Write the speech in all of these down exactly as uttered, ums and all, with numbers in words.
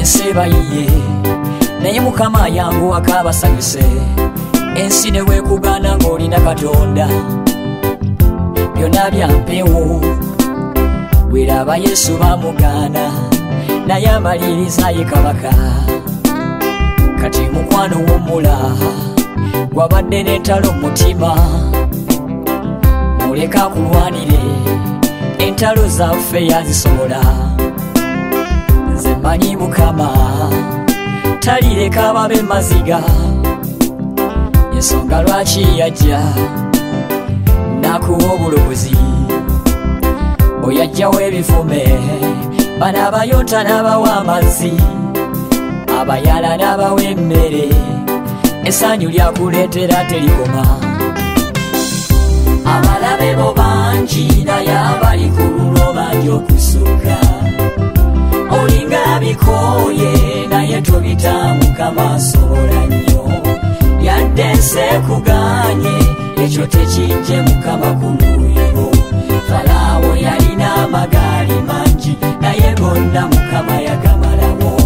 ensi bayiye naye mukama yangu akabasanyuse ensi ne weekugana ng'olina Katonda byonna bya mpewo bweraba Yesu bamugaana naye amaliriza ye kabaka kati mukwano w'omula gwabadde n'entalo mu mutima muleka kulwanire entalo zaffe yazisobola nze mmanyi mukama talireka babe maziga ensonga lwaki yajja nakuwa obulobozi oyajjawo ebivume bano abayota n'abawa amazzi abayala n'abawa emmere essanyu lyakuleetera terikoma abalabe bo bangi naye abali ku lulo bangi okusukka olinga bikooye naye tobitamuka maasobola nnyo yadde ensi ekuganye ekyo tekijje mukama ku luuyo Falaawo yalina amagaali mangi naye gonna mukama yagamalawo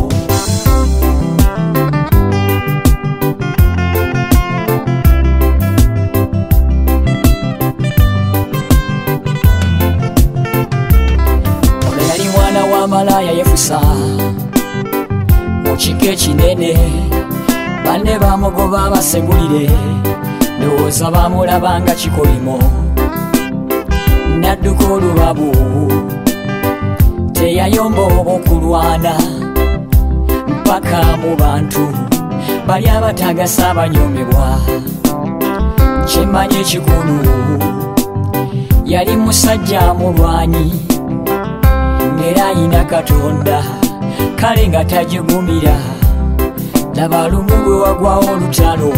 ono yali mwana wa malaya yefusa mu kigo ekinene banne bamugoba basengulire ndowooza bamulabanga kikolimo nadduka olubabu teyayomba oba okulwana mpaka mu bantu bali abatagasa abanyomebwa kimmanyi ekikulu yali musajja mulwanyi ng'era ayina Katonda kale nga tajigumira laba lumu gwe wagwawo olutalo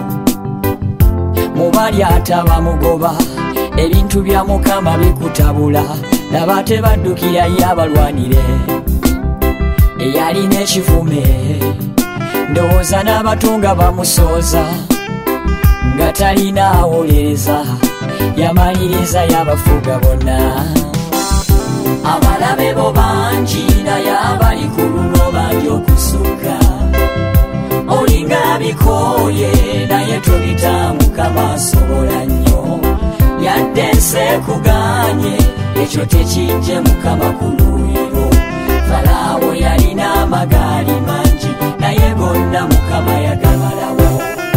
mubali atabamugoba ebintu bya mukama bikutabula laba tebaddukirayo abalwanire eyalina ekivume ndowooza n'abatunga bamusooza nga talina awolereza yamaliriza yabafuga bonna abalabe bo bangi naye abali ku lulo bangi okusukka olinga bikooye naye tobitamuka maasobola nnyo yadde ensi ekuganye ekyo tekijje mukama ku luuyo Falaawo yalina amagaali mangi naye gonna mukama yagamalawo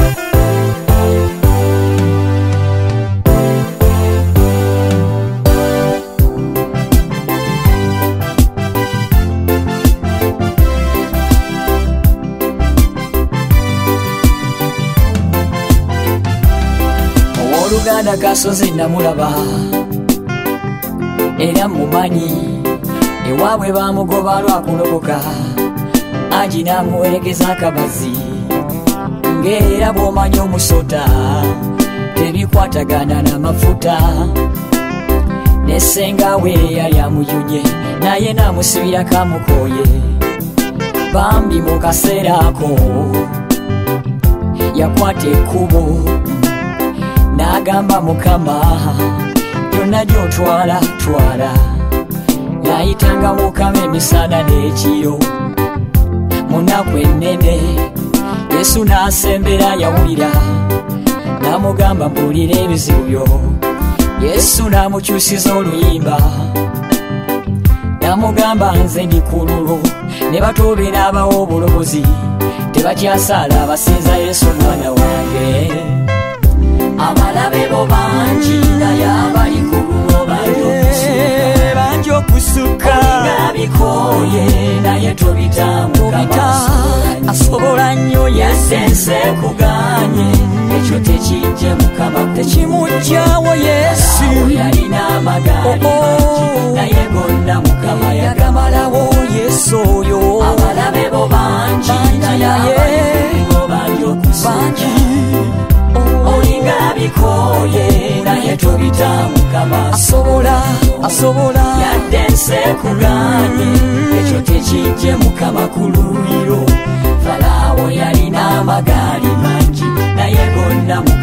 Oluganda kasozi namulaba era mumanyi ewaabwe bamugoba lwakulokoka angi namuwerekeza akabazi ng'era bw'omanyi omusota tebikwatagana n'amafuta nessenga we yali amuyunye naye namusibira kamukooye bambi mu kaseera ako yakwata ekkubo n'agamba mukama byonna gy'otwala twala yayitanga mukama emisana n'ekiro mu nnaku ennene Yesu n'asembera yawulira n'amugamba mbuulira ebizibu byo Yesu n'amukyusiza oluyimba n'amugamba nze ndi ku lulo ne batoobe n'abawa obulobozi tebakyasaala abasinza Yesu mwana wange abalabe bo bangi naye abali ku lulo bangi okusukka olinga bikooye naye tobitamuka asobola nnyo yadde ensi ekuganye ekyo tekijje mukama tekimugjawo Yesu yalina amagaali mangi naye gonna mukama yagamalawo Yesu oyo abalabe bo bangi naye abali ku lulo bangi okusukka olinga bikooye naye tobitamuka asobola asobola yadde ensi ekuganye ekyo tekijje mukama ku luuyo Falaawo yalina amagaali mangi naye gonna